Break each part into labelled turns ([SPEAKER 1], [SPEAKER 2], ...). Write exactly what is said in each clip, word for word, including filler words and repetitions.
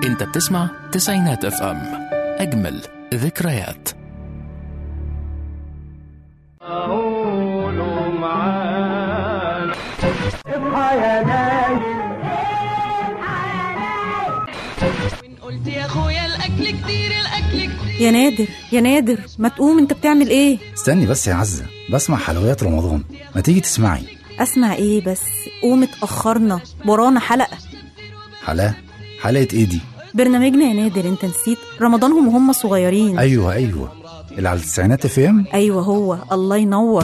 [SPEAKER 1] انت بتسمع تسعينات اف ام، اجمل ذكريات.
[SPEAKER 2] قولوا معانا اصحى يا نايم،
[SPEAKER 3] قلت يا اخويا الاكل كتير الاكل كتير.
[SPEAKER 4] يا نادر يا نادر، ما تقوم، انت بتعمل ايه؟
[SPEAKER 5] استني بس يا عزة، بسمع حلويات رمضان، ما تيجي تسمعي.
[SPEAKER 4] اسمع ايه بس؟ قوم اتأخرنا، ورانا حلقة.
[SPEAKER 5] حلقة؟ حلقة ايه دي؟
[SPEAKER 4] برنامجنا يا نادر، انت نسيت رمضانهم وهم صغيرين.
[SPEAKER 5] ايوه ايوه اللي على التسعينات اف ام.
[SPEAKER 4] ايوه هو، الله ينور.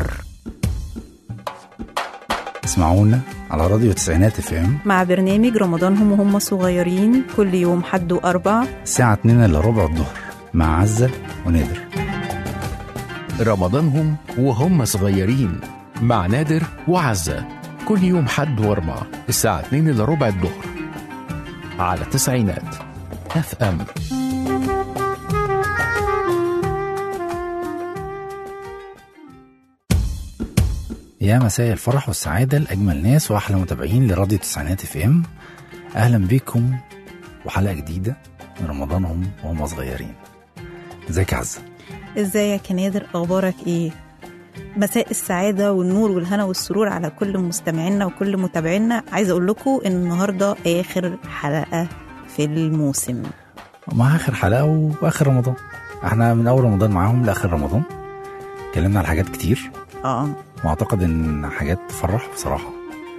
[SPEAKER 5] اسمعونا على راديو تسعينات اف ام
[SPEAKER 4] مع برنامج رمضانهم وهم صغيرين، كل يوم حد واربع
[SPEAKER 5] الساعة اتنين الا ربع الظهر مع عزة ونادر.
[SPEAKER 1] رمضانهم وهم صغيرين مع نادر وعزة، كل يوم حد واربع الساعة اتنين الا ربع الظهر على تسعينات اف ام.
[SPEAKER 5] يا مساء الفرح والسعادة لأجمل ناس وأحلى متابعين لراديو تسعينات اف ام. أهلا بكم وحلقة جديدة من رمضانهم وهم صغيرين. ازيك يا عزة؟
[SPEAKER 4] ازيك يا نادر، اخبارك ايه؟ مساء السعادة والنور والهنا والسرور على كل مستمعينا وكل متابعينا. عايزة اقول لكم ان النهاردة اخر حلقة في الموسم،
[SPEAKER 5] مع آخر حلقة وآخر رمضان. احنا من أول رمضان معاهم لآخر رمضان اتكلمنا على حاجات كتير،
[SPEAKER 4] اه
[SPEAKER 5] واعتقد ان حاجات تفرح بصراحة،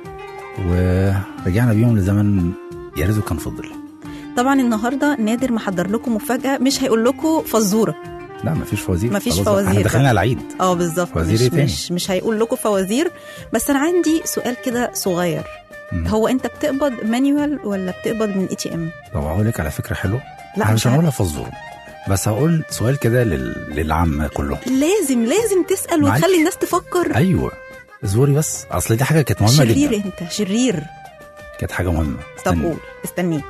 [SPEAKER 5] ورجعنا بيهم لزمن يا ريته كان فضل.
[SPEAKER 4] طبعا النهارده نادر محضر لكم مفاجأة، مش هيقول لكم فزورة.
[SPEAKER 5] لا مفيش فوازير،
[SPEAKER 4] مفيش
[SPEAKER 5] خلاص
[SPEAKER 4] فوازير.
[SPEAKER 5] احنا داخلين على العيد.
[SPEAKER 4] اه بالظبط،
[SPEAKER 5] فوازير
[SPEAKER 4] مش,
[SPEAKER 5] إيه تاني؟
[SPEAKER 4] مش مش هيقول لكم فوازير. بس انا عندي سؤال كده صغير.
[SPEAKER 5] مم.
[SPEAKER 4] هو انت بتقبض مانيوال ولا بتقبض من اي تي ام؟
[SPEAKER 5] طب هقول لك على فكرة حلوة.
[SPEAKER 4] لا
[SPEAKER 5] احنا
[SPEAKER 4] مش
[SPEAKER 5] مش هنقولها فزورة، بس هقول سؤال كده لل... للعامة كلهم.
[SPEAKER 4] لازم لازم تسأل
[SPEAKER 5] معلش.
[SPEAKER 4] وتخلي الناس تفكر.
[SPEAKER 5] ايوه زوري بس، اصل دي حاجة كانت مهمة
[SPEAKER 4] شرير
[SPEAKER 5] جدا.
[SPEAKER 4] انت شرير.
[SPEAKER 5] كانت حاجة مهمة.
[SPEAKER 4] طب
[SPEAKER 5] استني.
[SPEAKER 4] قول، استني.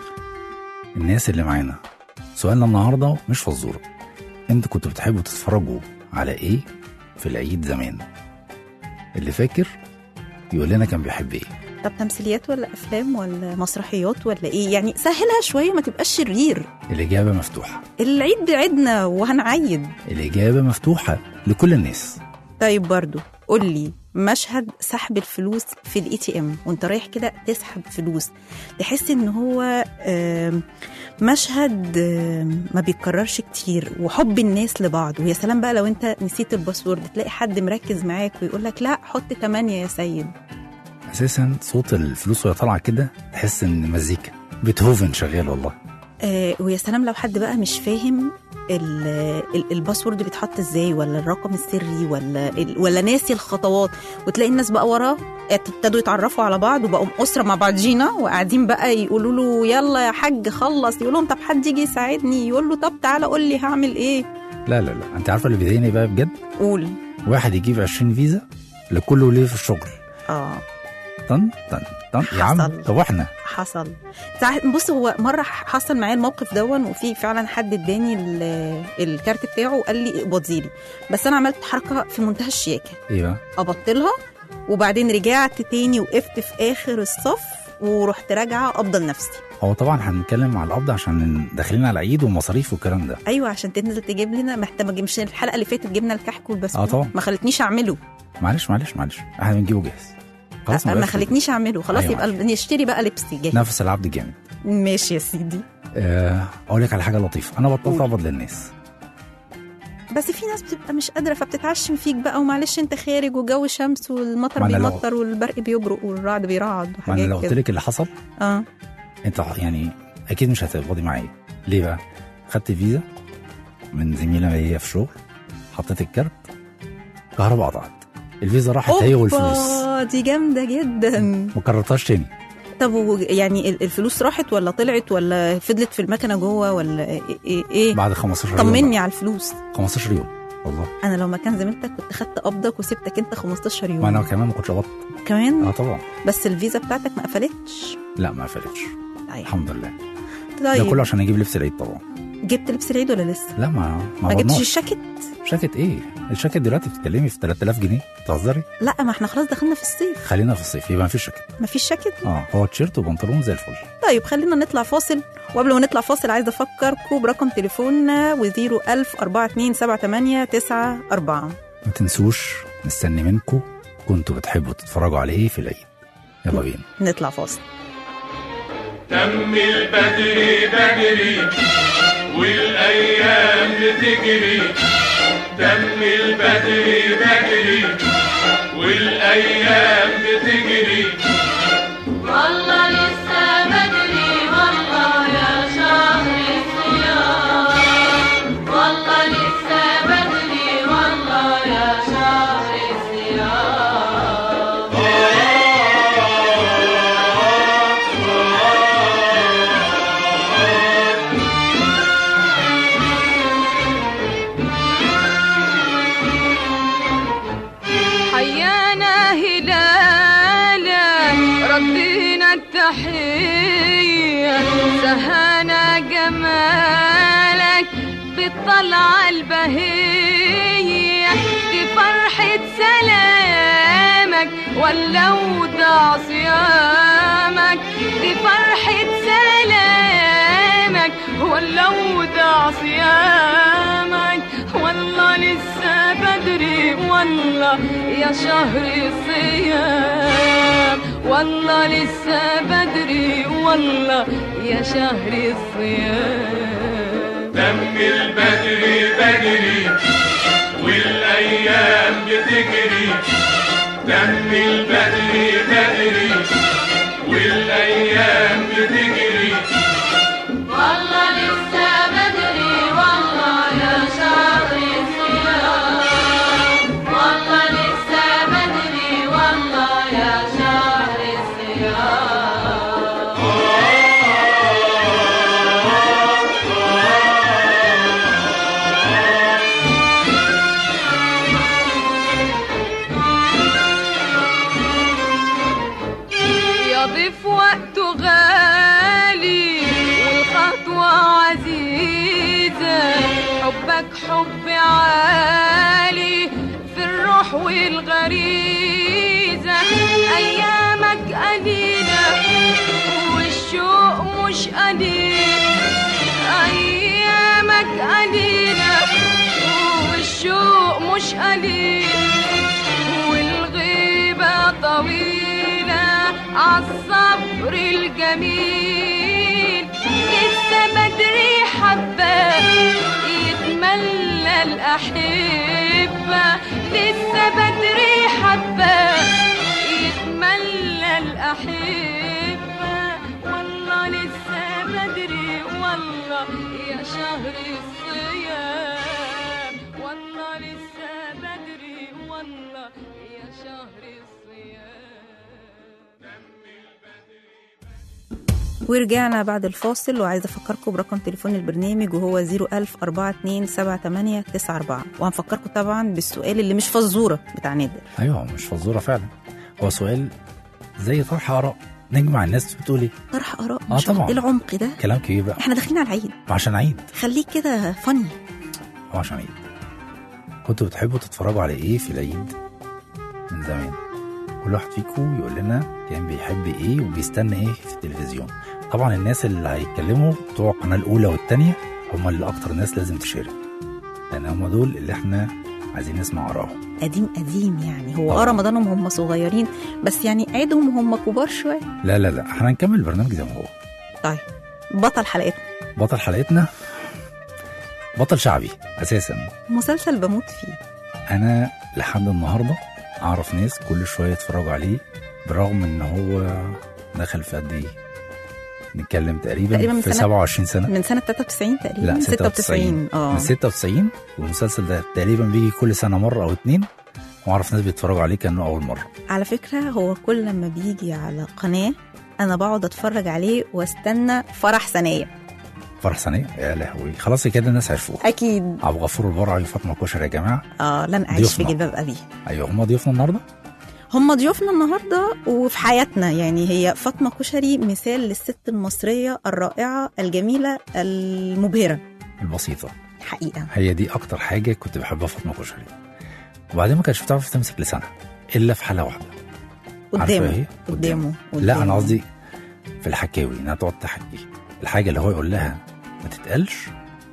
[SPEAKER 5] الناس اللي معانا، سؤالنا النهاردة مش فزورة. انتوا كنتوا بتحبوا تتفرجوا على ايه في العيد زمان؟ اللي فاكر يقول لنا كان بيحب ايه.
[SPEAKER 4] طب تمثيليات ولا افلام ولا مسرحيات ولا ايه؟ يعني سهلها شويه، ما تبقاش شرير.
[SPEAKER 5] الإجابة مفتوحة.
[SPEAKER 4] العيد بعيدنا وهنعيد.
[SPEAKER 5] الإجابة مفتوحة لكل الناس.
[SPEAKER 4] طيب برضو قول لي مشهد سحب الفلوس في الاي تي ام وانت رايح كده تسحب فلوس، تحس ان هو آم، مشهد آم، ما بيتكررش كتير، وحب الناس لبعض. ويا سلام بقى لو انت نسيت الباسورد، تلاقي حد مركز معاك ويقول لك لا حط تمانية يا سيد.
[SPEAKER 5] أساسا صوت الفلوس وهي طالعة كده تحس إن مزيكا بيتهوفن شغال والله.
[SPEAKER 4] آه ويا سلام لو حد بقى مش فاهم ال- ال- الباسورد بيتحط ازاي، ولا الرقم السري، ولا ال- ولا ناسي الخطوات، وتلاقي الناس بقى وراه ابتدوا يتعرفوا على بعض وبقوا أسرة مع بعضينا، وقاعدين بقى يقولوا له يلا يا حاج خلص، يقول لهم طب حد يجي يساعدني، يقول له طب تعالى قول لي هعمل ايه.
[SPEAKER 5] لا لا لا، أنت عارفة اللي بيضايقني بقى بجد؟
[SPEAKER 4] قول.
[SPEAKER 5] واحد يجيب عشرين فيزا لكله ليه في الشغل.
[SPEAKER 4] اه
[SPEAKER 5] طن طن طن يا عم.
[SPEAKER 4] حصل.
[SPEAKER 5] طب واحنا
[SPEAKER 4] حصل ساعات. بص هو مرة حصل معايا الموقف دون، وفي فعلا حد اداني ال- الكارت بتاعه وقال لي اقبضي لي، بس انا عملت حركة في منتهى الشياكة،
[SPEAKER 5] ايه بقى؟
[SPEAKER 4] قبضت لها وبعدين رجعت تاني وقفت في اخر الصف ورحت راجعة قبضة لنفسي.
[SPEAKER 5] هو طبعا هنتكلم على القبض عشان داخلين على العيد والمصاريف والكلام ده.
[SPEAKER 4] ايوه عشان تنزل تجيب لنا، محتاج مش الحلقة اللي فاتت جبنا الكحك والبسكوت؟
[SPEAKER 5] اه طبعا.
[SPEAKER 4] ما خلتنيش اعمله.
[SPEAKER 5] معلش معلش معلش احنا بنجيبه جاهز خلاص.
[SPEAKER 4] ما
[SPEAKER 5] بقاش
[SPEAKER 4] خلتنيش اعمله خلاص.
[SPEAKER 5] أيوة
[SPEAKER 4] يبقى
[SPEAKER 5] معلش.
[SPEAKER 4] نشتري بقى لبسي جاهز.
[SPEAKER 5] نفس العبد جامد.
[SPEAKER 4] ماشي يا سيدي.
[SPEAKER 5] آه، اقول لك على حاجه لطيفه، انا بطلت
[SPEAKER 4] قول.
[SPEAKER 5] اقبض للناس.
[SPEAKER 4] بس في ناس بتبقى مش قادرة فبتتعشم فيك بقى، ومعلش انت خارج وجو شمس والمطر
[SPEAKER 5] ما أنا لو-
[SPEAKER 4] بيمطر والبرق بيبرق والرعد بيرعد
[SPEAKER 5] ما انا
[SPEAKER 4] وحاجات
[SPEAKER 5] لو قلت
[SPEAKER 4] كده.
[SPEAKER 5] لك اللي حصل
[SPEAKER 4] اه
[SPEAKER 5] انت يعني اكيد مش هتقبضي معايا. ليه بقى؟ خدت فيزا من زميله هي في شغل، حطيت الكارت، كهرباء قطعت، الفيزا راحت هي والفلوس،
[SPEAKER 4] اوبا دي جامدة جدا.
[SPEAKER 5] ما كررتهاش تاني.
[SPEAKER 4] طب و- يعني ال- الفلوس راحت ولا طلعت ولا فضلت في المكنة جوه ولا ايه, إيه, إيه؟
[SPEAKER 5] بعد خمستاشر يوم.
[SPEAKER 4] طمني على الفلوس.
[SPEAKER 5] خمستاشر يوم والله.
[SPEAKER 4] انا لو مكان زميلتك كنت خدت قبضك وسبتك انت خمستاشر يوم.
[SPEAKER 5] ما انا كمان ما كنتش قبضت.
[SPEAKER 4] كمان
[SPEAKER 5] اه طبعا.
[SPEAKER 4] بس الفيزا بتاعتك ما قفلتش.
[SPEAKER 5] لا ما قفلتش
[SPEAKER 4] أيوة.
[SPEAKER 5] الحمد لله.
[SPEAKER 4] طيب
[SPEAKER 5] ده كله عشان اجيب لبس العيد طبعا.
[SPEAKER 4] جبت لبس العيد ولا لسه؟
[SPEAKER 5] لا ما ما,
[SPEAKER 4] ما جبتش
[SPEAKER 5] برناش.
[SPEAKER 4] الشاكيت؟
[SPEAKER 5] شاكيت ايه؟ الشاكيت دلوقتي بتتكلمي في ثلاثة آلاف جنيه، بتهزري؟
[SPEAKER 4] لا ما احنا خلاص دخلنا في الصيف.
[SPEAKER 5] خلينا في الصيف يبقى ما فيش شاكيت.
[SPEAKER 4] ما فيش شاكيت؟
[SPEAKER 5] اه هو تيشيرت وبنطلون زي الفل.
[SPEAKER 4] طيب خلينا نطلع فاصل، وقبل ما نطلع فاصل عايزه افكركم برقم تليفوننا وزيرو ألف أربعة اتنين سبعة تمانية تسعة أربعة.
[SPEAKER 5] ما تنسوش نستني منكم كنتوا بتحبوا تتفرجوا على ايه في العيد. يلا بينا
[SPEAKER 4] نطلع فاصل.
[SPEAKER 2] تم البدري بدري والايام بتجري، تم البدري بدري والايام بتجري،
[SPEAKER 3] والله لسه بدري والله يا شهر الصيام، والله لسه بدري والله يا شهر الصيام. حيانا هلالا ردينا التحية، سهانا جمالك بالطلعة البهية، دي فرحة سلامك ولا ودع صيامك، دي فرحة سلامك ولا ودع صيامك، والله لسه بدري والله يا شهر الصيام، والله لسه بدري والله يا شهر الصيام.
[SPEAKER 2] تم البدري بدري والايام بتجري، تم البدري بدري والايام بتجري،
[SPEAKER 3] والله لسه بدري والله يا شهر الصيام، والله لسه بدري والله يا شهر الصيام. يضيف وقته غالي والخطوة عزيزة، حبك حب عالي في الروح والغريزة، أيامك قليلة والشوق مش قليل، أيامك قليلة والشوق مش قليل، والغيبة طويلة عالصبر الجميل، لسه بدري حبة يتملى الأحبة، لسه بدري حبة يتملى الأحبة، والله لسه بدري والله يا شهر الصيام، والله لسه بدري والله يا شهر الصيام.
[SPEAKER 4] ورجعنا بعد الفاصل، وعايزه افكركم برقم تليفون البرنامج وهو زيرو ألف أربعة اتنين سبعة تمانية تسعة أربعة، وهنفكركم طبعا بالسؤال اللي مش فزوره بتاع نادر.
[SPEAKER 5] ايوه مش فزوره فعلا، هو سؤال زي طرح اراء نجمع الناس بتقول ايه.
[SPEAKER 4] طرح اراء
[SPEAKER 5] اه طبعا.
[SPEAKER 4] ايه العمق ده؟
[SPEAKER 5] كلام كبير بقى.
[SPEAKER 4] احنا داخلين على العيد،
[SPEAKER 5] عشان عيد
[SPEAKER 4] خليك كده فني.
[SPEAKER 5] هو عشان عيد. كنتوا بتحبوا تتفرجوا على ايه في العيد من زمان؟ كل واحد فيكم يقول لنا كان بيحب ايه وبيستنى ايه في التلفزيون. طبعا الناس اللي هيتكلموا بتوع القناه الاولى والثانيه هم اللي اكتر ناس لازم تشارك، لان هم دول اللي احنا عايزين نسمع ارائهم.
[SPEAKER 4] قديم قديم يعني، هو اه رمضانهم هم صغيرين بس يعني عيدهم هم كبار شويه.
[SPEAKER 5] لا لا لا احنا هنكمل البرنامج زي ما هو.
[SPEAKER 4] طيب بطل حلقتنا
[SPEAKER 5] بطل حلقتنا بطل شعبي اساسا،
[SPEAKER 4] مسلسل بموت فيه.
[SPEAKER 5] انا لحد النهارده اعرف ناس كل شويه يتفرجوا عليه برغم ان هو دخل في قد ايه، نتكلم تقريبا,
[SPEAKER 4] تقريبا من
[SPEAKER 5] في
[SPEAKER 4] سنة
[SPEAKER 5] سبعة وعشرين سنه،
[SPEAKER 4] من سنه تلاتة وتسعين تقريبا.
[SPEAKER 5] لا
[SPEAKER 4] ستة وتسعين. اه
[SPEAKER 5] من ستة وتسعين، والمسلسل ده تقريبا بيجي كل سنه مره او اتنين، واعرف ناس بيتفرجوا عليه كانه اول مره.
[SPEAKER 4] على فكره هو كل لما بيجي على قناه انا بقعد اتفرج عليه واستنى فرح ثانيه.
[SPEAKER 5] فرح ثانيه يا لهوي، خلاص كده الناس عرفوه.
[SPEAKER 4] اكيد.
[SPEAKER 5] عبد الغفور البرعي وفاطمه كشري يا جماعه.
[SPEAKER 4] اه لن اعيش في جلباب ابي.
[SPEAKER 5] ايوه هم ضيوفنا النهارده.
[SPEAKER 4] هم ضيوفنا النهارده وفي حياتنا، يعني هي فاطمه كشري مثال للست المصريه الرائعه الجميله المبهره.
[SPEAKER 5] البسيطه.
[SPEAKER 4] حقيقه.
[SPEAKER 5] هي دي اكتر حاجه كنت بحبها في فاطمه كشري. وبعدين ما كانتش بتعرف تمسك لسانها الا في حاله واحده. عارفة
[SPEAKER 4] قدامه
[SPEAKER 5] إيه؟
[SPEAKER 4] قدامه
[SPEAKER 5] لا انا قصدي في الحكاوي انها تقعد تحكي الحاجه اللي هو يقول لها ما تتقالش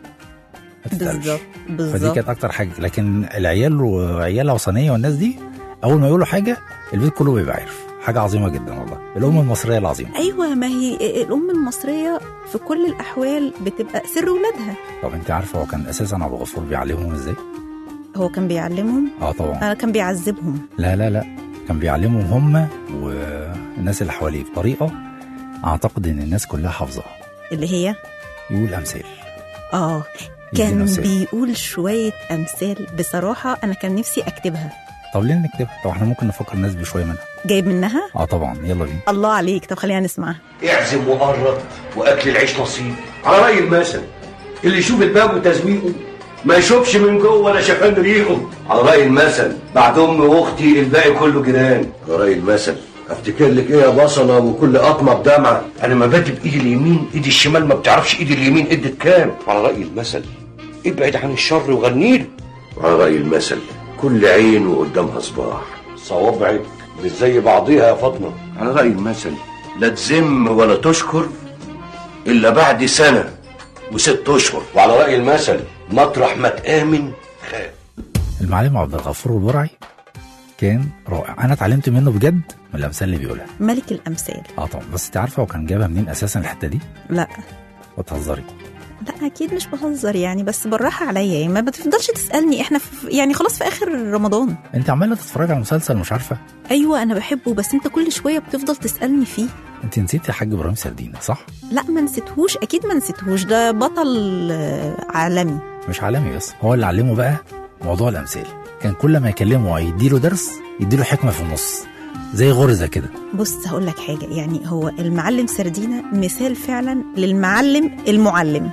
[SPEAKER 5] ما تتقالش.
[SPEAKER 4] بالظبط
[SPEAKER 5] فدي
[SPEAKER 4] بالظبط.
[SPEAKER 5] كانت اكتر حاجه. لكن العيال وعيالها وصينيه والناس دي اول ما يقولوا حاجه البيت كله بيبقى عارف. حاجه عظيمه جدا والله، الام المصريه العظيمه.
[SPEAKER 4] ايوه، ما هي الام المصريه في كل الاحوال بتبقى سر ولادها.
[SPEAKER 5] طب انت عارفه هو كان اساسا ابو غفور بيعلمهم ازاي؟
[SPEAKER 4] هو كان بيعلمهم؟
[SPEAKER 5] اه طبعا.
[SPEAKER 4] انا كان بيعذبهم.
[SPEAKER 5] لا لا لا كان بيعلمهم هم والناس اللي حواليه بطريقه اعتقد ان الناس كلها حافظاها.
[SPEAKER 4] اللي هي
[SPEAKER 5] يقول امثال.
[SPEAKER 4] اه
[SPEAKER 5] يدينا
[SPEAKER 4] كان
[SPEAKER 5] مثال.
[SPEAKER 4] بيقول شويه امثال بصراحه انا كان نفسي اكتبها.
[SPEAKER 5] طب ليه نكتبها؟ طب احنا ممكن نفكر الناس بشويه منها.
[SPEAKER 4] جايب منها؟
[SPEAKER 5] اه طبعا يلا بينا.
[SPEAKER 4] الله عليك. طب خلينا نسمعها.
[SPEAKER 6] اعزم وقرب واكل العيش نصيب، على راي المثل اللي يشوف الباب وتزويقه ما يشوفش من جوه ولا شافان ريقه، على راي المثل بعد امي واختي الباقي كله جيران، على راي المثل افتكر لك ايه يا بصله وكل قطمه بدمعه، انا ما بادئ بايدي اليمين ايدي الشمال ما بتعرفش ايدي اليمين ادت كام، على راي المثل ابعد عن الشر وغنيله، على راي المثل كل عين وقدامها صباح، صوابعك مش زي بعضيها يا فاطمه، على راي المثل لا تذم ولا تشكر الا بعد سنه وست اشهر، وعلى راي المثل مطرح ما تامن خاف.
[SPEAKER 5] المعلم عبد الغفور البرعي كان رائع. انا اتعلمت منه بجد من الامثال اللي بيقولها.
[SPEAKER 4] ملك الامثال.
[SPEAKER 5] اه طبعا. بس انت عارفه هو كان جابها منين اساسا الحته دي؟
[SPEAKER 4] لا
[SPEAKER 5] بتهزري؟
[SPEAKER 4] لا اكيد مش بهزر يعني، بس بالراحه عليا يعني، ما بتفضلش تسالني. احنا في يعني خلاص في اخر رمضان.
[SPEAKER 5] انت عماله تتفرج على مسلسل مش عارفه؟
[SPEAKER 4] ايوه انا بحبه، بس انت كل شويه بتفضل تسالني فيه.
[SPEAKER 5] انت نسيتي الحاج ابراهيم سردينه صح؟
[SPEAKER 4] لا ما نسيتهوش، اكيد ما نسيتهوش، ده بطل آه، عالمي.
[SPEAKER 5] مش عالمي بس، هو اللي علمه بقى موضوع الامثال. كان كل ما يكلمه يديله درس يديله حكمه في النص زي غرزه كده.
[SPEAKER 4] بص هقول لك حاجه، يعني هو المعلم سردينه مثال فعلا للمعلم المعلم.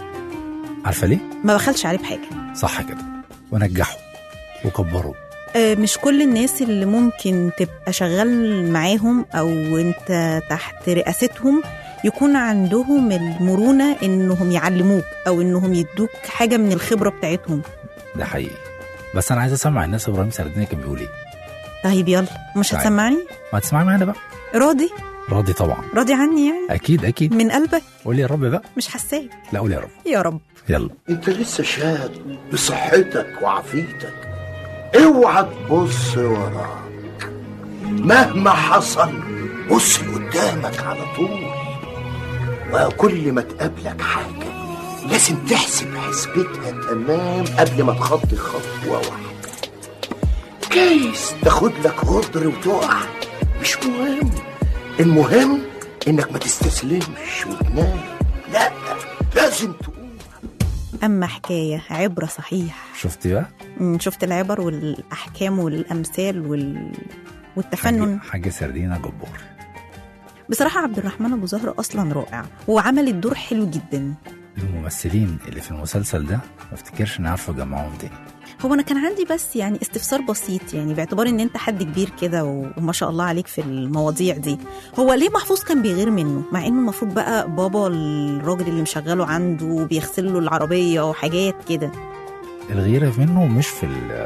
[SPEAKER 5] عارفه ليه؟
[SPEAKER 4] ما بخلش عليه بحاجه.
[SPEAKER 5] صح كده. ونجحه وكبره.
[SPEAKER 4] آه، مش كل الناس اللي ممكن تبقى شغال معاهم او انت تحت رئاستهم يكون عندهم المرونة انهم يعلموك او انهم يدوك حاجة من الخبرة بتاعتهم.
[SPEAKER 5] ده حقيقي. بس انا عايز اسمع الناس ابراهيم سردينه كان بيقول ايه.
[SPEAKER 4] طيب يلا، مش
[SPEAKER 5] طيب.
[SPEAKER 4] هتسمعني؟
[SPEAKER 5] ما تسمعي معانا بقى.
[SPEAKER 4] راضي؟
[SPEAKER 5] راضي طبعا.
[SPEAKER 4] راضي عني يعني؟
[SPEAKER 5] اكيد اكيد.
[SPEAKER 4] من قلبك؟
[SPEAKER 5] قولي يا رب بقى.
[SPEAKER 4] مش حساك.
[SPEAKER 5] لا قولي يا رب.
[SPEAKER 4] يا رب.
[SPEAKER 5] يلا.
[SPEAKER 7] انت لسه شاب بصحتك وعافيتك، اوعى تبص وراك، مهما حصل بص لقدامك على طول، وكل ما تقابلك حاجة لازم تحسب حسبتها تمام قبل ما تخطي خطوة واحدة. جايز تاخد لك غدر وتقع، مش مهم، المهم انك ما تستسلمش وتنام، لا لازم تقوم.
[SPEAKER 4] اما حكاية عبرة صحيح.
[SPEAKER 5] شفتي بقى؟
[SPEAKER 4] مم، شفت العبر والاحكام والامثال وال... والتفنن.
[SPEAKER 5] حاج سردينه جبار.
[SPEAKER 4] بصراحة عبد الرحمن أبو زهر أصلا رائع وعمل الدور حلو جدا.
[SPEAKER 5] الممثلين اللي في المسلسل ده ما افتكرش ان عارفه اجمعهم تاني.
[SPEAKER 4] هو أنا كان عندي بس يعني استفسار بسيط، يعني باعتبار إن أنت حد كبير كده وما شاء الله عليك في المواضيع دي، هو ليه محفوظ كان بيغير منه مع إنه المفروض بقى بابا الراجل اللي مشغله عنده وبيغسل له العربية وحاجات كده؟
[SPEAKER 5] الغيرة منه مش في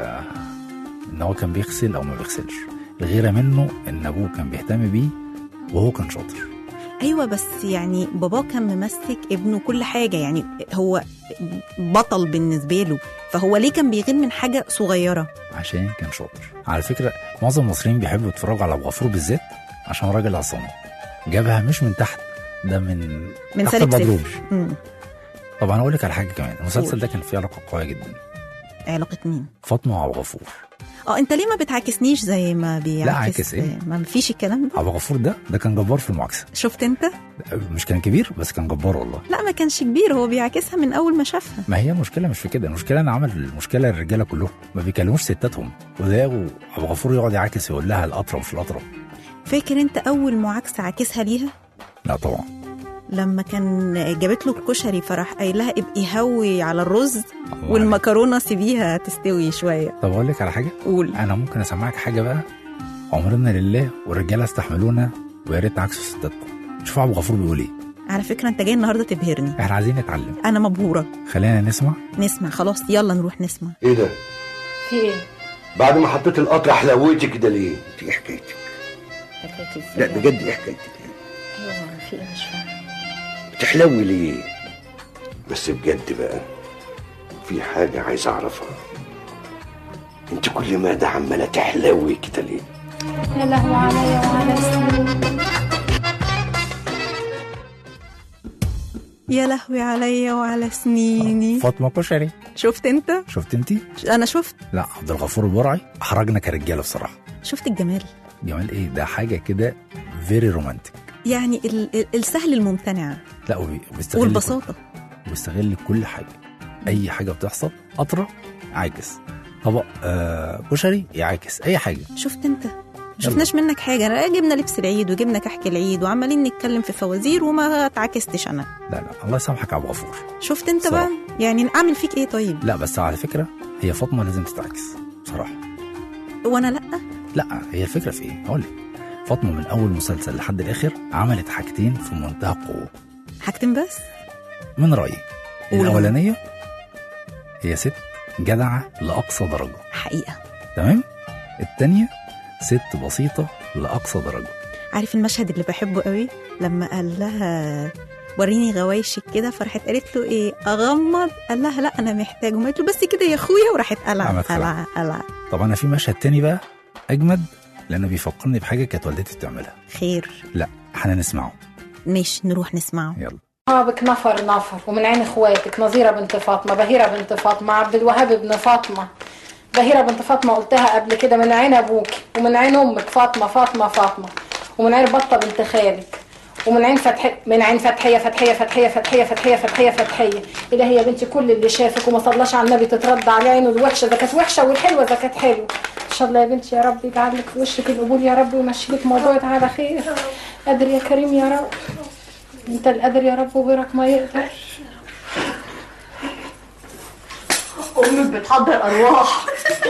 [SPEAKER 5] ان هو كان بيغسل او ما بيغسلش، الغيرة منه ان ابوه كان بيهتم بيه وهو كان شاطر.
[SPEAKER 4] ايوه بس يعني باباه كان ممسك ابنه كل حاجه، يعني هو بطل بالنسبه له، فهو ليه كان بيغير من حاجه صغيره؟
[SPEAKER 5] عشان كان شاطر. على فكره معظم المصريين بيحبوا يتفرجوا على ابو غفور بالذات عشان راجل عصامي، جابها مش من تحت، ده من
[SPEAKER 4] من
[SPEAKER 5] تحت
[SPEAKER 4] سالك
[SPEAKER 5] البدروج.
[SPEAKER 4] مم.
[SPEAKER 5] طبعا اقول لك على حاجه كمان، المسلسل ده كان فيه علاقه قويه جدا.
[SPEAKER 4] علاقه مين؟
[SPEAKER 5] فاطمه وابو غفور.
[SPEAKER 4] اه انت ليه ما بتعاكسنيش زي ما بيعكس؟
[SPEAKER 5] لا عاكس ايه؟
[SPEAKER 4] ما فيش الكلام ده.
[SPEAKER 5] ابو غفور ده ده كان جبار في المعاكسه.
[SPEAKER 4] شفت انت؟
[SPEAKER 5] مش كان كبير بس كان جبار والله.
[SPEAKER 4] لا ما كانش كبير، هو بيعاكسها من اول ما شافها.
[SPEAKER 5] ما هي المشكله مش في كده، المشكله انا عمل المشكله للرجاله كلهم ما بيكلموش ستاتهم، وده ابو غفور يقعد يعاكس يقول لها القطره مش القطره.
[SPEAKER 4] فاكر انت اول معاكسه عاكسها ليها؟
[SPEAKER 5] لا طبعا.
[SPEAKER 4] لما كان جابت له الكشري فراح قايل لها ابقي هوي على الرز والمكرونه سيبيها تستوي شويه.
[SPEAKER 5] طب اقول لك على حاجه،
[SPEAKER 4] قول.
[SPEAKER 5] انا ممكن اسمعك حاجه بقى، عمرنا لله والرجاله استحملونا ويا ريت عكسوا ستاتكم. شوف ابو غفور بيقول ايه.
[SPEAKER 4] على فكره انت جاي النهارده تبهرني.
[SPEAKER 5] احنا عايزين نتعلم.
[SPEAKER 4] انا مبهوره.
[SPEAKER 5] خلينا نسمع.
[SPEAKER 4] نسمع خلاص، يلا نروح نسمع.
[SPEAKER 6] ايه ده؟
[SPEAKER 8] في ايه؟
[SPEAKER 6] بعد ما حطيت القطر حلويتي كده ليه؟ انت ايه حكايتك؟
[SPEAKER 8] حكايتي
[SPEAKER 6] لا بجد ايه حكايتك؟
[SPEAKER 8] ايوه في ايه؟ مش فاهمه.
[SPEAKER 6] بتحلوي ليه؟ بس بجد بقى في حاجة عايز اعرفها، انت كل ما ده عمالة تحلوي كده ليه؟
[SPEAKER 8] يا لهوي عليا وعلى سنين.
[SPEAKER 4] يا لهوي عليا وعلى سنيني.
[SPEAKER 5] فاطمه كشري.
[SPEAKER 4] شفت انت؟
[SPEAKER 5] شفت انت؟
[SPEAKER 4] انا شفت.
[SPEAKER 5] لا عبد الغفور البرعي احرجنا كرجاله بصراحه.
[SPEAKER 4] شفت الجمال؟
[SPEAKER 5] جمال ايه ده؟ حاجه كده فيري رومانتك،
[SPEAKER 4] يعني ال- ال- السهل الممتنع.
[SPEAKER 5] لا وبيستغل
[SPEAKER 4] والبساطه.
[SPEAKER 5] وبيستغل كل حاجه، اي حاجه بتحصل قطره عاكس، طبق آه كشري يعاكس اي حاجه.
[SPEAKER 4] شفت انت؟ ما شفناش منك حاجه. انا جبنا لبس العيد وجبنا كحك العيد وعمالين نتكلم في فوازير وما اتعكستش انا.
[SPEAKER 5] لا لا الله يسامحك يا ابو غفور.
[SPEAKER 4] شفت انت
[SPEAKER 5] صراحة.
[SPEAKER 4] بقى؟ يعني اعمل فيك ايه طيب؟
[SPEAKER 5] لا بس على فكره هي فاطمه لازم تتعكس بصراحه.
[SPEAKER 4] وانا لا.
[SPEAKER 5] لا هي الفكره في ايه؟ هقول لك. فاطمه من اول مسلسل لحد الاخر عملت حاجتين في منتهى القوه.
[SPEAKER 4] حاجتين بس؟
[SPEAKER 5] من رايي
[SPEAKER 4] قول.
[SPEAKER 5] الاولانيه هي ست جدعه لاقصى درجه،
[SPEAKER 4] حقيقه.
[SPEAKER 5] تمام. الثانيه ست بسيطه لاقصى درجه.
[SPEAKER 4] عارف المشهد اللي بحبه قوي لما قال لها وريني غوايشك كده، فراحت قالت له ايه؟ اغمض. قال لها لا انا محتاج. وقالت له بس كده يا اخويا، وراحت قلع
[SPEAKER 5] عملت
[SPEAKER 4] قلع قلع.
[SPEAKER 5] طب انا في مشهد تاني بقى اجمد، لانه بيفكرني بحاجه كانت والدتي بتعملها.
[SPEAKER 4] خير.
[SPEAKER 5] لا احنا نسمعه.
[SPEAKER 4] ماشي نروح نسمعه.
[SPEAKER 5] يلا.
[SPEAKER 8] بك نفر نفر ومن عين اخواتك نظيره بنت فاطمه، بهيره بنت فاطمه، عبد الوهاب ابن فاطمه. بهيره بنت فاطمه قلتها قبل كده، من عين ابوك ومن عين امك فاطمه فاطمه فاطمه، ومن عين بطه بنت خالك، ومن عين فتح من عين فتحيه فتحيه فتحيه فتحيه فتحيه فتحيه فتحيه. الهي يا بنتي كل اللي شافك وما صلاش على النبي تترد على عينه الوحشه اذا كانت وحشه والحلوه اذا كانت حلوه. ان شاء الله يا بنتي يا رب يجعل لك في وشك القبول يا رب ويمشي لك موضوعك على خير. قادر يا كريم يا رب، انت القادر يا رب وغيرك ما يقدر.
[SPEAKER 3] امك بتحضر ارواح.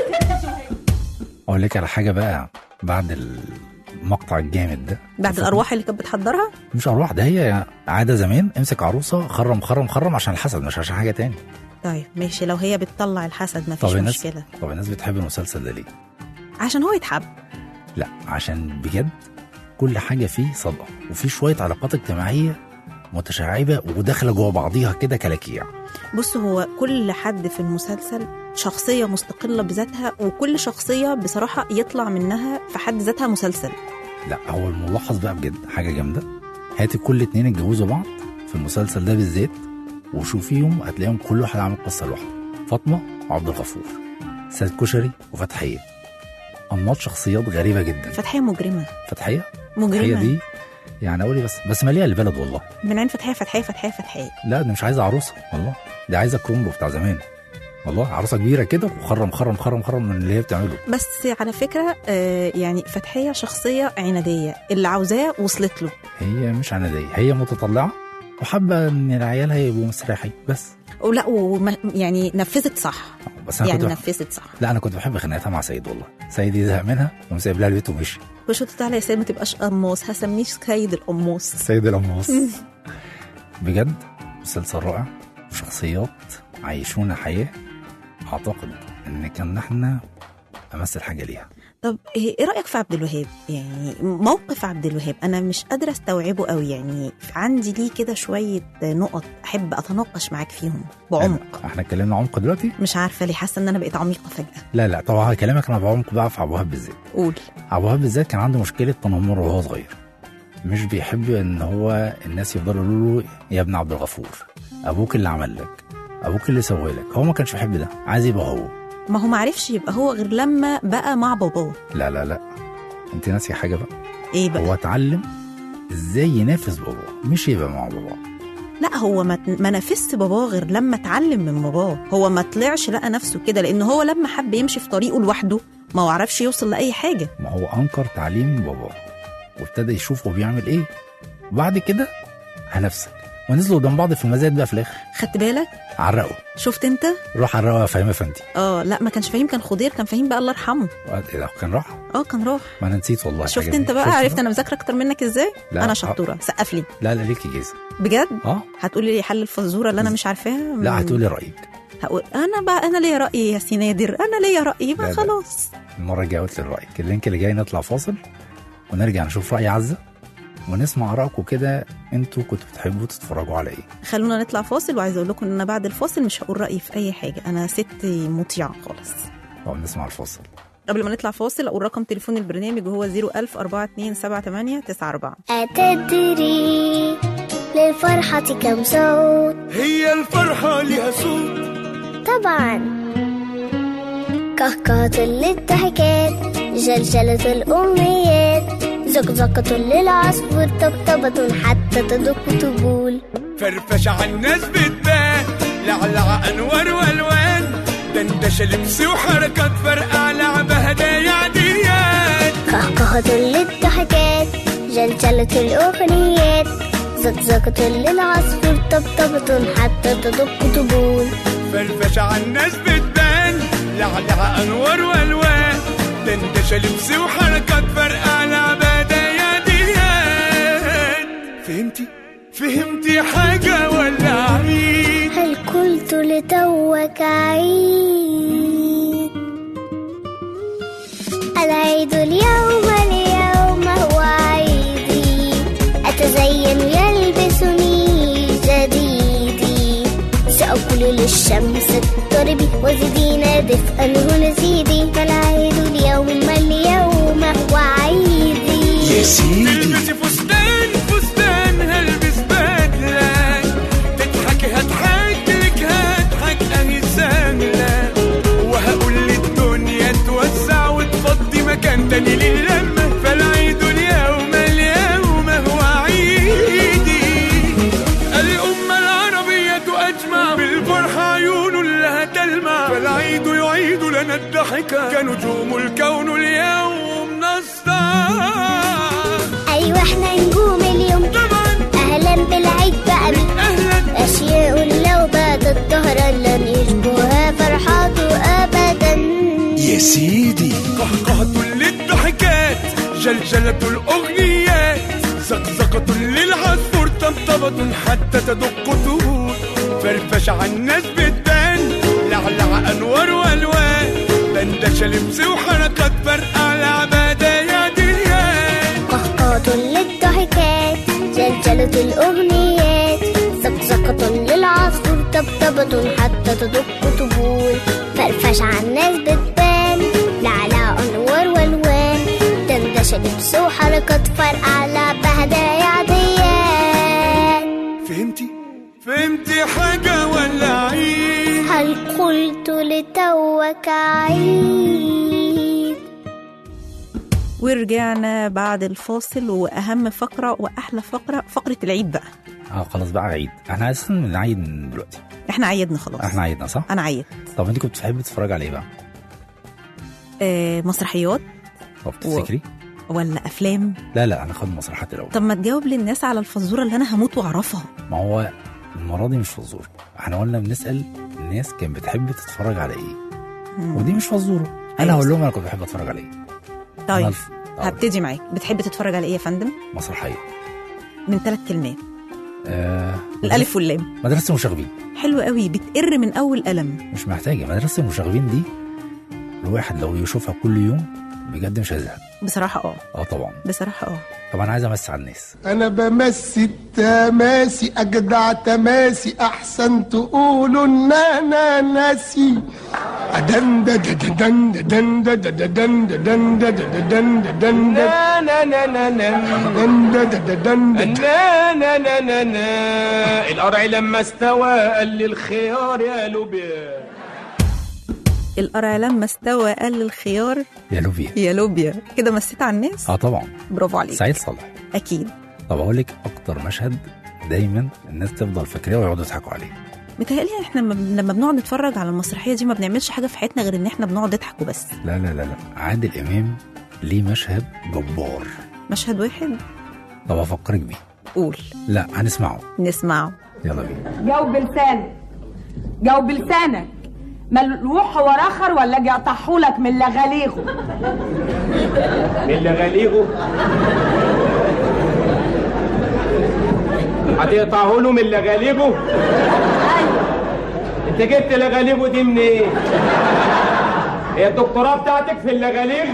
[SPEAKER 5] اقول لك على حاجه بقى بعد المقطع الجامد ده.
[SPEAKER 4] بعد الارواح اللي كانت بتحضرها؟
[SPEAKER 5] مش ارواح، ده هي عاده زمان، امسك عروسه خرم خرم خرم عشان الحسد مش عشان حاجه تاني.
[SPEAKER 4] طيب ماشي، لو هي بتطلع الحسد ما فيش
[SPEAKER 5] طب الناس
[SPEAKER 4] مشكله.
[SPEAKER 5] طب الناس بتحب المسلسل ده ليه؟
[SPEAKER 4] عشان هو يتحب.
[SPEAKER 5] لا عشان بجد كل حاجه فيه صدقه، وفي شويه علاقات اجتماعيه متشعبه وداخله جوه بعضيها كده كلاكيع.
[SPEAKER 4] بص، هو كل حد في المسلسل شخصية مستقلة بذاتها، وكل شخصية بصراحة يطلع منها في حد ذاتها مسلسل.
[SPEAKER 5] لا هو الملاحظ بقى بجد حاجة جامدة، هاتي كل اتنين اتجوزوا بعض في المسلسل ده بالذات وشوفيهم هتلاقيهم كل واحد عامل قصة لوحده. فاطمة وعبد الغفور، سيد كشري وفتحية، أنماط شخصيات غريبة جدا.
[SPEAKER 4] فتحية مجرمة.
[SPEAKER 5] فتحية؟
[SPEAKER 4] مجرمة.
[SPEAKER 5] فتحية دي يعني أقولي بس بس مالية البلد والله.
[SPEAKER 4] من عين فتحية فتحية فتحية فتحية.
[SPEAKER 5] لا دي مش عايزة عروسة والله، دي عايزة كرومبو بتاع زمان والله، عروسه كبيره كده وخرم خرم خرم خرم من اللي هي بتعمله.
[SPEAKER 4] بس على فكره آه يعني فتحيه شخصيه عناديه، اللي عاوزاه وصلت له.
[SPEAKER 5] هي مش عناديه، هي متطلعه وحابه ان العيال هيبقوا مستريحين بس.
[SPEAKER 4] ولا وما يعني نفذت صح.
[SPEAKER 5] بس أنا
[SPEAKER 4] يعني
[SPEAKER 5] كنت
[SPEAKER 4] نفذت صح.
[SPEAKER 5] لا انا كنت بحب خناقتها مع سيد والله. سيد يزهق منها وقام سايب لها البيت ومشي.
[SPEAKER 4] وش تعالى يا سيد ما تبقاش قماص، هسميش سيد القماص.
[SPEAKER 5] سيد القماص. بجد مسلسل رائع وشخصيات عايشونا حياه اعتقد ان كان احنا امثل حاجه ليها.
[SPEAKER 4] طب ايه رايك في عبد الوهاب؟ يعني موقف عبد الوهاب انا مش قادره استوعبه قوي، يعني عندي ليه كده شويه نقط احب اتناقش معاك فيهم بعمق.
[SPEAKER 5] احنا اتكلمنا عمق دلوقتي؟
[SPEAKER 4] مش عارفه ليه حاسه ان انا بقيت عميقه فجاه.
[SPEAKER 5] لا لا طبعا هكلمك انا بعمق بقى في عبد الوهاب بالذات.
[SPEAKER 4] قول.
[SPEAKER 5] عبد الوهاب بالذات كان عنده مشكله تنمر وهو صغير، مش بيحب ان هو الناس يفضلوا يقولوا له يا ابن عبد الغفور، ابوك اللي عمل لك، ابوك اللي سوى لك. هو ما كانش بيحب ده، عايز يبقى هو.
[SPEAKER 4] ما هو ما عرفش يبقى هو غير لما بقى مع باباه.
[SPEAKER 5] لا لا لا انت ناسي حاجه بقى.
[SPEAKER 4] ايه بقى؟
[SPEAKER 5] هو اتعلم ازاي ينافس باباه مش يبقى مع باباه.
[SPEAKER 4] لا هو ما ما نافسش باباه غير لما اتعلم من باباه. هو ما طلعش لقى نفسه كده، لان هو لما حب يمشي في طريقه لوحده ما هو عرفش يوصل لاي حاجه.
[SPEAKER 5] ما هو انكر تعليم باباه وابتدى يشوف هو بيعمل ايه، وبعد كده هنفسك ونزلوا قدام بعض في المزاد بقى في الاخر.
[SPEAKER 4] خدت بالك؟
[SPEAKER 5] عرقوا.
[SPEAKER 4] شفت انت؟
[SPEAKER 5] روح عرقوا يا فهيم افندي.
[SPEAKER 4] اه لا ما كانش فهيم، كان خضير، كان فهيم بقى الله يرحمه.
[SPEAKER 5] ايه ده كان راح؟
[SPEAKER 4] اه كان راح.
[SPEAKER 5] ما انا نسيت والله.
[SPEAKER 4] شفت انت بقى؟ عرفت انا مذاكره اكتر منك ازاي؟
[SPEAKER 5] لا.
[SPEAKER 4] انا شطوره، سقف لي.
[SPEAKER 5] لا لا ليكي جايزه
[SPEAKER 4] بجد؟
[SPEAKER 5] اه.
[SPEAKER 4] هتقولي لي حل الفزوره اللي انا مش عارفاها؟
[SPEAKER 5] لا هتقولي رايك.
[SPEAKER 4] هقول انا بقى انا ليا راي يا سي نادر، انا ليا راي بقى خلاص.
[SPEAKER 5] المره الجايه قلت لي رايك. اللينك اللي جاي نطلع فاصل ونرجع نشوف راي عزه ونسمع رايكم كده. انتوا كنتوا بتحبوا تتفرجوا على ايه؟
[SPEAKER 4] خلونا نطلع فاصل، وعايزه اقول لكم ان انا بعد الفاصل مش هقول رايي في اي حاجه، انا ست مطيعه خالص.
[SPEAKER 5] طب نسمع الفاصل.
[SPEAKER 4] قبل ما نطلع فاصل اقول رقم تليفون البرنامج وهو صفر ألف أربعة اتنين سبعة تمانية تسعة أربعة.
[SPEAKER 9] أتدري للفرحة كم صوت؟
[SPEAKER 2] هي الفرحة لها صوت
[SPEAKER 9] طبعا. كهكهة للضحكات، جلجلة الأمنيات، زقزقة للعصفور، طبطبة حتى تدق طبول،
[SPEAKER 2] فرفشة عالناس بتبان، لعلع أنوار والوان، دندشة لبس وحركات فرقع لعبة هدايا عديات.
[SPEAKER 9] كهكهة للضحكات، جلجلة الأغنيات، زقزقة للعصفور، طبطبة حتى تدق طبول،
[SPEAKER 2] فرفشة عالناس بتبان، لعلع أنوار والوان، دندشة لبس وحركات فرقع لعبة هدايا عديات. فهمتي؟ فهمتي حاجة ولا عيد؟
[SPEAKER 9] هل قلت لتوك عيد؟ العيد اليوم اليوم هو عيدي، أتزين يلبسني جديدي، سأقول للشمس اضطربي وزدينا دفئا ونزيدي، العيد اليوم اليوم هو عيدي.
[SPEAKER 2] يا سيدي تلبسي فستان فستان هلبس بدلة، تضحكي هضحك لك هضحك اهي سهلة، وهقول للدنيا توسع وتفضي مكان تاني للمة، فالعيد اليوم اليوم هو عيدي. الأمة العربية أجمع بالفرحة عيون لها تلمع، فالعيد يعيد لنا الضحكة كنجوم الكون اليوم نسطع.
[SPEAKER 9] أيوة احنا نجوم اليوم طبعا، أهلا بالعيد بقى من
[SPEAKER 2] أهلا.
[SPEAKER 9] أشياء لو باتت ظهرا لن يشبهها فرحاته أبدا.
[SPEAKER 2] يا سيدي قهقهة للضحكات، جلجلة الأغنيات، زقزقة للعصفور، طبطبة حتى تدق طول، فرفشة عالناس بتبان، لعلع أنوار والوان، دندشة لبس وحركات فرقع لعبة هدايا ديان.
[SPEAKER 9] قهقهة للضحكات، جلجلة الأغنيات، زقزقة للعصفور، طبطبة حتى تدق طبول، فرفشة عالناس بتبان، لعلع أنوار والوان، دندشة لبس وحركات فرقع لعبة هدايا عديان.
[SPEAKER 2] فهمتي؟ فهمتي حاجة ولا عيد؟
[SPEAKER 9] هل قلت لتوك عيد؟
[SPEAKER 4] ورجعنا بعد الفاصل، واهم فقره واحلى فقره فقره العيد بقى.
[SPEAKER 5] اه خلاص بقى عيد. احنا اساسا بنعيد من دلوقتي.
[SPEAKER 4] احنا عيدنا خلاص.
[SPEAKER 5] احنا عيدنا صح؟
[SPEAKER 4] انا عيد.
[SPEAKER 5] طب انت كنت بتحبي تتفرج على ايه بقى؟
[SPEAKER 4] آه مسرحيات.
[SPEAKER 5] طب تفتكري؟
[SPEAKER 4] و... ولا افلام؟
[SPEAKER 5] لا لا انا خد مسرحيات الاول.
[SPEAKER 4] طب ما تجاوب للناس على الفزوره اللي انا هموت واعرفها.
[SPEAKER 5] ما هو المره دي مش فزوره، احنا قلنا بنسال الناس كان بتحب تتفرج على ايه. مم. ودي مش فزوره. انا هقول لهم انا كنت بحب اتفرج على ايه.
[SPEAKER 4] طيب الف... هبتدي معاك. بتحب تتفرج على ايه يا فندم؟
[SPEAKER 5] مسرحيه
[SPEAKER 4] من ثلاث كلمات.
[SPEAKER 5] آه...
[SPEAKER 4] الالف واللام.
[SPEAKER 5] مدرسه المشاغبين.
[SPEAKER 4] حلو قوي، بتقر من اول قلم.
[SPEAKER 5] مش محتاجه. مدرسه المشاغبين دي الواحد لو يشوفها كل يوم بجد مش هيزهق
[SPEAKER 4] بصراحه. اه
[SPEAKER 5] اه طبعا
[SPEAKER 4] بصراحه. اه
[SPEAKER 5] طب انا عايز امسي على الناس.
[SPEAKER 10] انا بمسي التماسي اجدع تماسي، احسن تقولوا ان انا ناسي. دن دن دن دن دن دن دن دن دن نا نا نا نا نا دن نا نا نا نا نا. القرع لما استوى قال للخيار يا لوبيا.
[SPEAKER 4] القرع لما استوى قال للخيار
[SPEAKER 5] يا لوبيا.
[SPEAKER 4] يا لوبيا. كده مسيت على الناس.
[SPEAKER 5] اه طبعا.
[SPEAKER 4] برافو عليك.
[SPEAKER 5] سعيد صالح.
[SPEAKER 4] اكيد.
[SPEAKER 5] طب اقول لك اكتر مشهد دايما الناس تفضل فاكراه ويقعدوا يضحكوا عليه.
[SPEAKER 4] متهيألي احنا لما بنقعد نتفرج على المسرحيه دي ما بنعملش حاجه في حياتنا غير ان احنا بنقعد نضحك وبس.
[SPEAKER 5] لا لا لا لا عادل امام ليه مشهد جبار.
[SPEAKER 4] مشهد واحد؟
[SPEAKER 5] طب افكرك بيه.
[SPEAKER 4] قول.
[SPEAKER 5] لا هنسمعه.
[SPEAKER 4] نسمعه.
[SPEAKER 5] يلا بينا.
[SPEAKER 11] جاوب بلسانك، جاوب بلسانك. ملوح ورخر ولا اجي اقطعهولك من لغاليغه؟
[SPEAKER 12] من لغاليغه؟ هتقطعه له من لغاليغه؟
[SPEAKER 11] ايوه.
[SPEAKER 12] انت جبت لغاليغه دي منين؟ إيه؟ هي الدكتوراه بتاعتك في اللغاليغ؟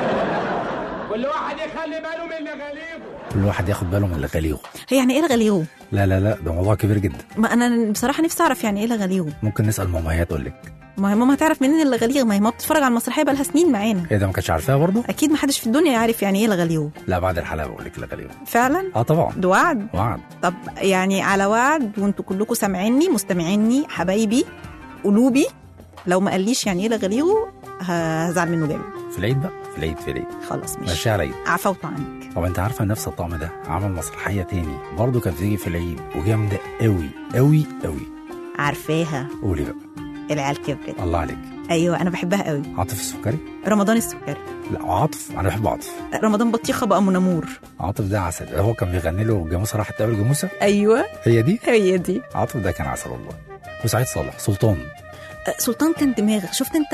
[SPEAKER 12] كل واحد يخلي باله من لغاليغه.
[SPEAKER 5] كل واحد ياخد باله من لغاليغه.
[SPEAKER 4] هي يعني ايه لغاليغه؟
[SPEAKER 5] لا لا لا ده موضوع كبير جدا.
[SPEAKER 4] ما انا بصراحه نفسي اعرف يعني ايه لغاليغه.
[SPEAKER 5] ممكن نسال ماما هي تقول لك.
[SPEAKER 4] ما هي ماما هتعرف منين اللغاليغ؟ ما هي ماما بتتفرج على المسرحيه بقى لها سنين معانا.
[SPEAKER 5] ايه ده ما كانتش عارفاها برضه؟
[SPEAKER 4] اكيد ما حدش في الدنيا يعرف يعني ايه لغاليغ.
[SPEAKER 5] لا بعد الحلقه بقول لك لغاليغ.
[SPEAKER 4] فعلا؟
[SPEAKER 5] اه طبعا.
[SPEAKER 4] ده وعد؟
[SPEAKER 5] وعد.
[SPEAKER 4] طب يعني على وعد وانتوا كلكم سامعيني مستمعيني حبايبي قلوبي، لو ما قاليش يعني ايه لغاليغ هزعل منه جامد.
[SPEAKER 5] في العيد بقى، في العيد في العيد
[SPEAKER 4] خلاص ماشي.
[SPEAKER 5] ماشي على العيد.
[SPEAKER 4] عفوت عنك.
[SPEAKER 5] طب انت عارفه نفس الطقم ده عمل مسرحيه تاني برضه كانت بتيجي في العيد وجامده قوي قوي قوي.
[SPEAKER 4] عارفاها.
[SPEAKER 5] قولي بقى.
[SPEAKER 4] العيال كبرت.
[SPEAKER 5] الله عليك.
[SPEAKER 4] ايوه انا بحبها قوي.
[SPEAKER 5] عاطف السكري.
[SPEAKER 4] رمضان السكري.
[SPEAKER 5] لا عاطف انا بحب عاطف.
[SPEAKER 4] رمضان بطيخه بقى منامور.
[SPEAKER 5] عاطف ده عسل. هو كان بيغني له جاموسه راحت تقابل جاموسه.
[SPEAKER 4] ايوه
[SPEAKER 5] هي دي
[SPEAKER 4] هي دي.
[SPEAKER 5] عاطف ده كان عسل والله. وسعيد صالح سلطان.
[SPEAKER 4] سلطان كان دماغ. شفت انت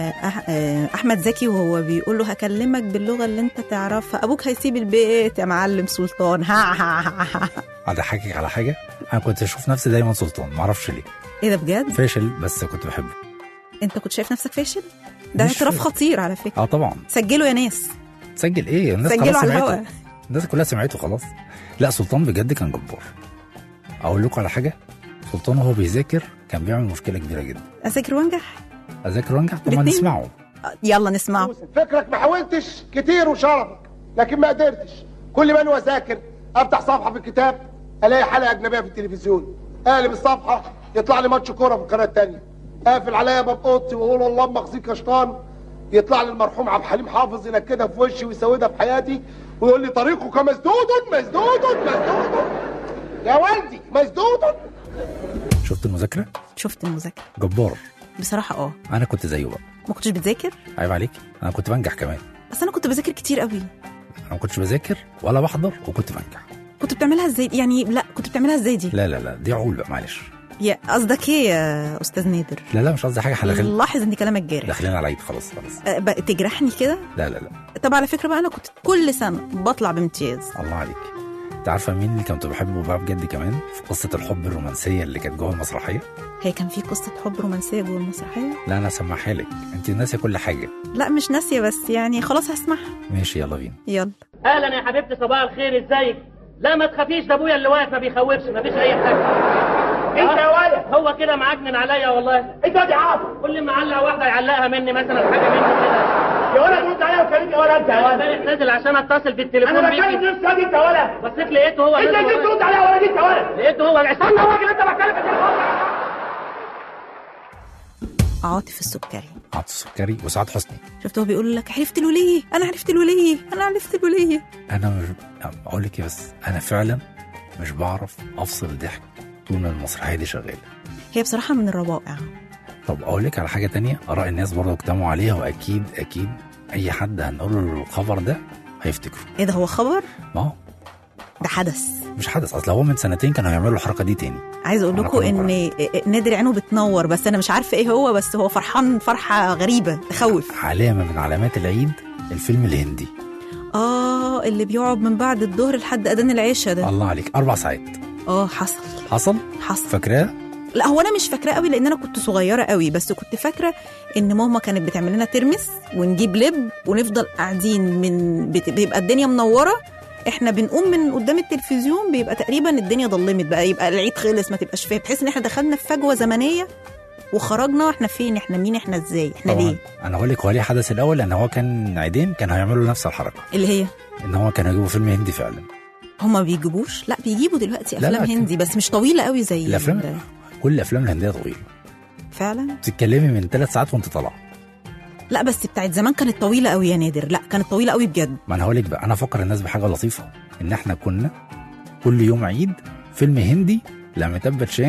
[SPEAKER 4] احمد زكي وهو بيقول له هكلمك باللغه اللي انت تعرفها، ابوك هيسيب البيت يا معلم سلطان. ها ها ها ها.
[SPEAKER 5] اضحكك على حاجه، انا كنت اشوف نفسي دايما سلطان ما اعرفش ليه.
[SPEAKER 4] ايه ده بجد؟
[SPEAKER 5] فاشل بس كنت بحبه.
[SPEAKER 4] انت كنت شايف نفسك فاشل؟ ده اعتراف خطير على فكره.
[SPEAKER 5] اه طبعا.
[SPEAKER 4] سجلوا يا ناس.
[SPEAKER 5] سجل ايه؟ الناس
[SPEAKER 4] سجلوا على الهوا.
[SPEAKER 5] الناس كلها سمعته خلاص. لا سلطان بجد كان جبار. اقول لكم على حاجه، سلطان وهو بيذاكر كان بيعمل مشكله كبيره جدا.
[SPEAKER 4] اذاكر وانجح؟
[SPEAKER 5] اذاكر وانجح. طب ما نسمعه.
[SPEAKER 4] يلا نسمعه.
[SPEAKER 10] فكرك ما حاولتش كتير وشرفك لكن ما قدرتش. كل ما انا اذاكر افتح صفحه في الكتاب الاقي حلقه اجنبيه في التلفزيون، اقلب الصفحه يطلع لي ماتش كوره في القناه الثانيه، اقفل عليا باب اوضتي واقول والله ما اخزيك يا شيطان، يطلع لي المرحوم عبد الحليم حافظ ينكدها في وشي ويسودها في حياتي ويقول لي طريقك مسدود مسدود مسدود يا والدي مسدود.
[SPEAKER 5] شفت المذاكره؟
[SPEAKER 4] شفت المذاكره.
[SPEAKER 5] جبار
[SPEAKER 4] بصراحه. اه
[SPEAKER 5] انا كنت زيه بقى.
[SPEAKER 4] ما كنتش بتذاكر؟
[SPEAKER 5] عيب عليك، انا كنت بنجح كمان.
[SPEAKER 4] بس انا كنت بذاكر كتير قوي.
[SPEAKER 5] انا ما كنتش بذاكر ولا بحضر وكنت بنجح.
[SPEAKER 4] كنت بتعملها ازاي يعني؟ لا كنت بتعملها ازاي دي؟
[SPEAKER 5] لا لا لا دي عقول بقى معلش.
[SPEAKER 4] يا قصدك ايه يا استاذ نادر؟
[SPEAKER 5] لا لا مش قصدي حاجه. احنا داخلين
[SPEAKER 4] لاحظ ان كلامك جارح.
[SPEAKER 5] داخلين على العيد خلاص خلاص.
[SPEAKER 4] أه بقى تجرحني كده؟
[SPEAKER 5] لا لا لا.
[SPEAKER 4] طب على فكره بقى انا كنت كل سنه بطلع بامتياز.
[SPEAKER 5] الله عليك. انت عارفه مين اللي كنت بحبه بقى بجد كمان في قصه الحب الرومانسيه اللي كانت جوه المسرحيه؟
[SPEAKER 4] هي كان في قصه حب رومانسيه جوه المسرحيه؟
[SPEAKER 5] لا انا سامعها لك، انت ناسيه كل حاجه.
[SPEAKER 4] لا مش ناسيه بس يعني خلاص هسمعها.
[SPEAKER 5] ماشي يلا بينا.
[SPEAKER 4] يلا.
[SPEAKER 13] اهلا يا حبيبتي صباح الخير ازيك؟ لا ما تخافيش ده ابويا اللي واقف ما بيخوفش ما فيش اي حاجه. انت يا ولد هو كده معجنن عليا والله. انت يا عاطف كل ما علق واحده يعلقها مني مثلا حاجه مني كده. يا ولد رد عليا وكلمني يا ولد. انت يا ولد امبارح نازل عشان اتصل بالتليفون. انا بكلم نفسي انت يا ولد. بصيت لقيته هو. انت ازاي ترد عليا يا ولد انت يا ولد؟ لقيته هو. استنى يا راجل انت بتكلم في التليفون.
[SPEAKER 4] عاطف السكري.
[SPEAKER 5] عاطف السكري وسعاد حسني.
[SPEAKER 4] شفت هو بيقول لك عرفت له ليه؟ انا عرفت له ليه؟ انا عرفت له ليه؟
[SPEAKER 5] انا مش اقول لك بس انا فعلا مش بعرف افصل ضحك طول ما المسرحيه دي شغاله.
[SPEAKER 4] هي بصراحه من الروائع.
[SPEAKER 5] طب اقول لك على حاجه تانية، اراء الناس برضه اجتمعوا عليها واكيد اكيد اي حد هنقول له الخبر ده هيفتكره.
[SPEAKER 4] ايه ده هو خبر؟
[SPEAKER 5] اه
[SPEAKER 4] ده حدث.
[SPEAKER 5] مش حدث، اصل هو من سنتين كانوا هيعملوا الحركه دي تاني.
[SPEAKER 4] عايز اقول لكم ان نادر عينه بتنور بس انا مش عارفه ايه هو، بس هو فرحان فرحه غريبه تخوف.
[SPEAKER 5] علامه من علامات العيد الفيلم الهندي.
[SPEAKER 4] اه اللي بيقعد من بعد الظهر لحد اذان العشاء ده.
[SPEAKER 5] الله عليك اربع ساعات.
[SPEAKER 4] اه حصل
[SPEAKER 5] حصل
[SPEAKER 4] حصل.
[SPEAKER 5] فاكراه؟
[SPEAKER 4] لا هو انا مش فاكراه قوي لان انا كنت صغيره قوي، بس كنت فاكره ان ماما كانت بتعمل لنا ترمس ونجيب لب ونفضل قاعدين من بيبقى الدنيا منوره، احنا بنقوم من قدام التلفزيون بيبقى تقريبا الدنيا ضلمت بقى، يبقى العيد خلص ما تبقاش فاهم، تحس ان احنا دخلنا في فجوه زمنيه وخرجنا احنا فين، احنا مين، احنا ازاي، احنا ليه.
[SPEAKER 5] انا هقول لك هو ليه حدث الاول، لان هو كان عيدين كانوا هيعملوا نفس الحركه
[SPEAKER 4] اللي هي
[SPEAKER 5] ان هو كانوا يجيبوا فيلم هندي فعلا.
[SPEAKER 4] هما بيجيبوش؟ لا بيجيبوا دلوقتي افلام
[SPEAKER 5] لا لا
[SPEAKER 4] هندي بس مش طويله قوي زي
[SPEAKER 5] الافلام. كل الافلام الهنديه طويله
[SPEAKER 4] فعلا.
[SPEAKER 5] بتتكلمي من ثلاث ساعات وانت طالعه.
[SPEAKER 4] لا بس بتاعت زمان كانت طويله قوي يا نادر، لا كانت طويله قوي بجد.
[SPEAKER 5] ما انا هقول لك بقى، انا افكر الناس بحاجه لطيفه ان احنا كنا كل يوم عيد فيلم هندي لأميتاب باتشان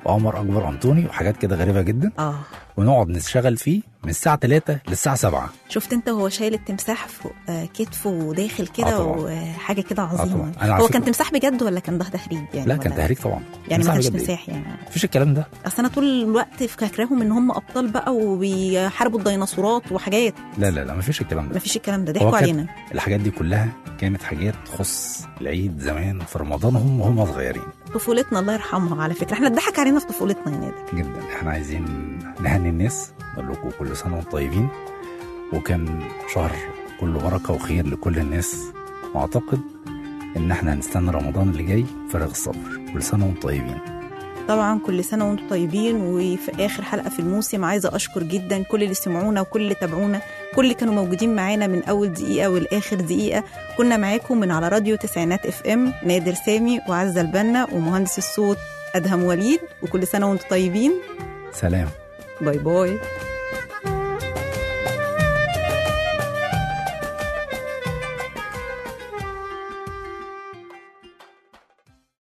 [SPEAKER 5] وعمر اكبر انطوني وحاجات كده غريبه جدا.
[SPEAKER 4] اه
[SPEAKER 5] ونقعد نشتغل فيه من الساعه تلاتة للساعه سبعة.
[SPEAKER 4] شفت انت وهو شايل التمساح فوق آه كتفه وداخل كده
[SPEAKER 5] آه
[SPEAKER 4] وحاجه كده عظيمه.
[SPEAKER 5] آه
[SPEAKER 4] هو كان تمساح بجد ولا كان ده تهريج يعني؟
[SPEAKER 5] لا كان تهريج طبعا،
[SPEAKER 4] يعني ما كانش تمساح يعني.
[SPEAKER 5] مفيش الكلام ده.
[SPEAKER 4] اصل انا طول الوقت فاكراهم ان هم ابطال بقى وبيحاربوا الديناصورات وحاجات.
[SPEAKER 5] لا لا لا مفيش الكلام ده.
[SPEAKER 4] مفيش الكلام ده، ضحكوا علينا.
[SPEAKER 5] الحاجات دي كلها كانت حاجات تخص العيد زمان في رمضان هم وهم صغيرين.
[SPEAKER 4] طفولتنا الله يرحمها على فكره، احنا اتضحك علينا في طفولتنا يا نادر
[SPEAKER 5] جدا. احنا عايزين نهني الناس، نقول لكم كل سنه وانتم طيبين، وكان شهر كله بركه وخير لكل الناس، واعتقد ان احنا هنستنى رمضان اللي جاي فارغ الصبر. كل سنه وانتم طيبين.
[SPEAKER 4] طبعا كل سنه وانتم طيبين. وفي اخر حلقه في الموسم عايزه اشكر جدا كل اللي سمعونا وكل اللي تابعونا، كل اللي كانوا موجودين معانا من اول دقيقه والاخر دقيقه. كنا معاكم من على راديو تسعينات اف ام نادر سامي وعزة البنا ومهندس الصوت ادهم وليد، وكل سنه وانتم طيبين.
[SPEAKER 5] سلام.
[SPEAKER 4] باي باي.